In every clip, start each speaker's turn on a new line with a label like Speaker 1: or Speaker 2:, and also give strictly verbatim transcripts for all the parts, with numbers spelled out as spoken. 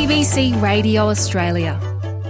Speaker 1: B C Radio Australia.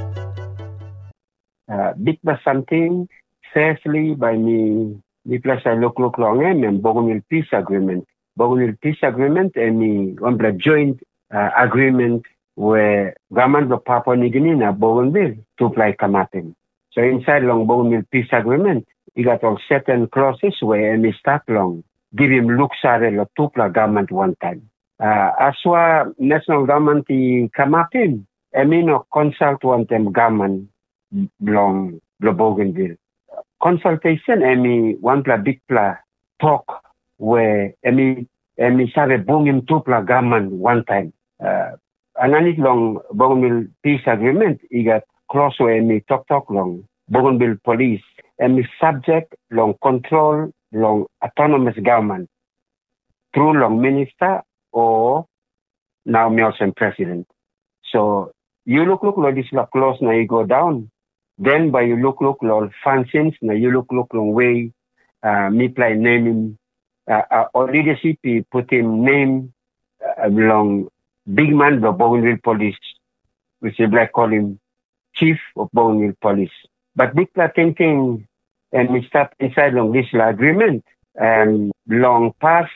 Speaker 2: Uh, big was something, firstly, by me, me plus I look look long and Bougainville Peace Agreement. Bougainville Peace Agreement and me on the joint uh, agreement where government of Papua New Guinea and Bougainville to apply Kamatin. So inside long Bougainville Peace Agreement, you got all certain clauses where me start long, give him looks at the Tupla government one time. Uh, as well, national government i Kamatin, I mean no consult one time government long the Bougainville. Consultation, I mean one pla big pla talk where I mean I mean started bringing Tupla government one time. Uh, and I need long Bougainville Peace Agreement, you got clause where I mean talk talk long Bougainville police and me subject long control long autonomous government through long minister or now Nelson president. So you look look like this clause now you go down. Then by you look look long functions now you look look long way uh me play naming uh, uh or leadership put him name uh, long big man the Bougainville police, which is like call him chief of Bougainville police. But big pla thinking and we start inside long this agreement and long past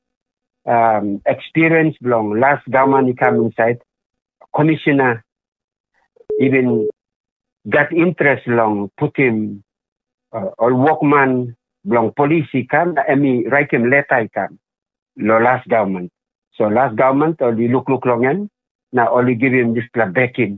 Speaker 2: um, experience long last government he come inside commissioner even got interest long put him uh, or workman long police he come and me write him letter he come lo last government. So last government only look look long and now only give him this la backing.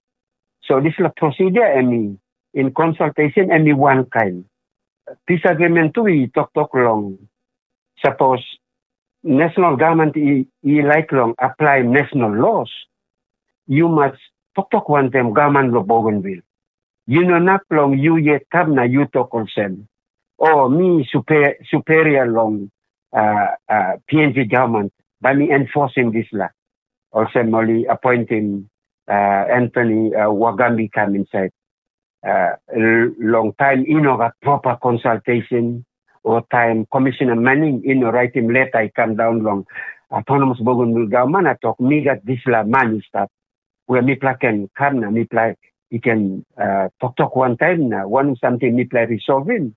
Speaker 2: So this la procedure and me in consultation and me one kind. Peace agreement too we talk talk long. Suppose national government he, he like long apply national laws. You must talk talk one them government of Bougainville. You know not long you yet come na you talk also. Oh me super, superior long uh, uh, P N G government by me enforcing this law. Also only appointing uh, Anthony uh, Wagambi come inside. Uh, long time you know got proper consultation or time Commissioner Manning you know write him letter I come down long autonomous Bougainville government I talk me got this la money stuff where me play can come na me play he can uh, talk talk one time na one something me play resolving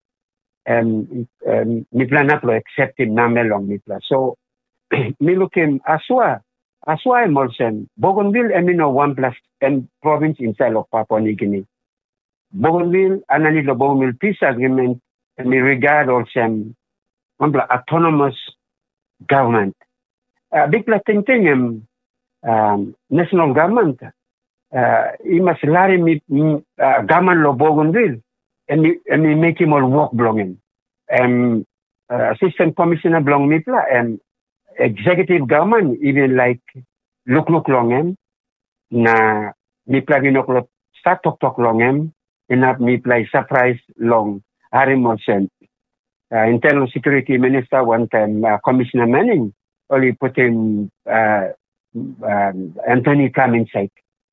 Speaker 2: and um, me play not accept him na me long me play so me look him Aswa Aswa I'm also Bougainville I mean no one plus and province inside of Papua New Guinea. Bougainville, and I need the Bougainville Peace Agreement, and we regard also um, autonomous government. Uh, big thing thing, um, national government, uh, he must larry me, uh, government of Bougainville, and we, and we make him all work belong him. Um, uh, Assistant Commissioner belong me, and executive government, even like look look long him, na me play no start talk talk long him, and not me play surprise long Harry Morrison. Uh, Internal Security Minister one time, uh, Commissioner Manning, only put in uh, um, Anthony come inside.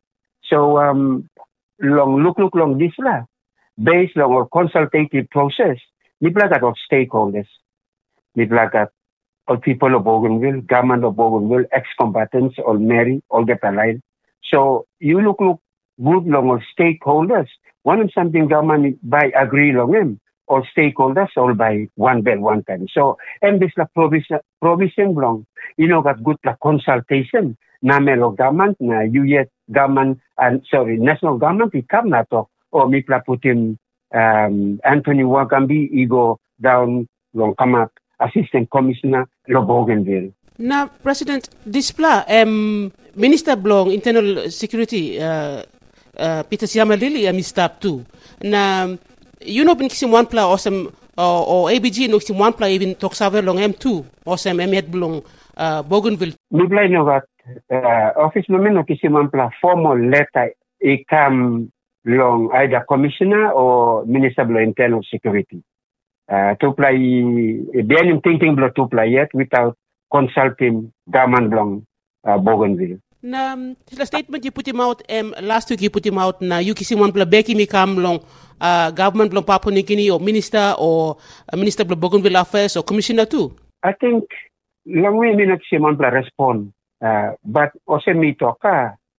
Speaker 2: So um, long look look long this la based on our consultative process. Me play got of stakeholders. Me play got all people of Bougainville, government of Bougainville, ex-combatants, all married, all get allied. So you look look good long of stakeholders. One of something government by agree long him, all stakeholders all by one bell one time. So and this la provision provision long, you know got good la consultation. Na melo government na you yet government and sorry national government he come na talk or me pla put him um, Anthony Wagambi he go down long come up assistant commissioner lo Bougainville.
Speaker 3: Now President Displa um Minister Blong Internal Security uh, Uh, Peter Siamalili am stop too. Na you know bin kisim one pla awesome or, or A B G no kisim one pla even talk saver long M two awesome M head belong uh, Bougainville.
Speaker 2: Mi play no vat uh, office no men no kisim one pla formal letter e come long either commissioner or minister of internal security. Uh, to play bien him thinking blo to play yet without consulting government belong uh, Bougainville.
Speaker 3: Na the statement you put him out um, last week you put him out na you kisi one pla beki mi kam long uh, government long Papua New Guinea or minister or uh, minister of Bougainville affairs or commissioner too.
Speaker 2: I think long way mi nak si one pla respond uh, but also mi toka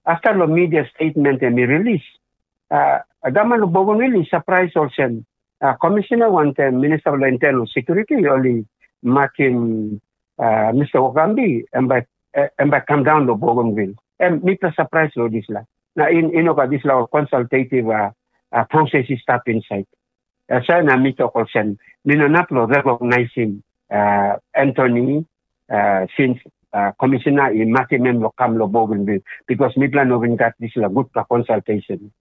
Speaker 2: after the media statement and the release, uh, Agaman lo Bougainville is surprised also. Uh, Commissioner want uh, Minister of Internal Security only making uh, Mister Okambi and by uh, and by come down to Bougainville. And me plus surprise lo this la. Na in in oka this la consultative uh, uh, process is step inside. Uh, so na me to question. Minanap lo recognize him uh, Anthony uh, since uh, Commissioner in Matimem lo come lo Bougainville because me plan of got this la good consultation.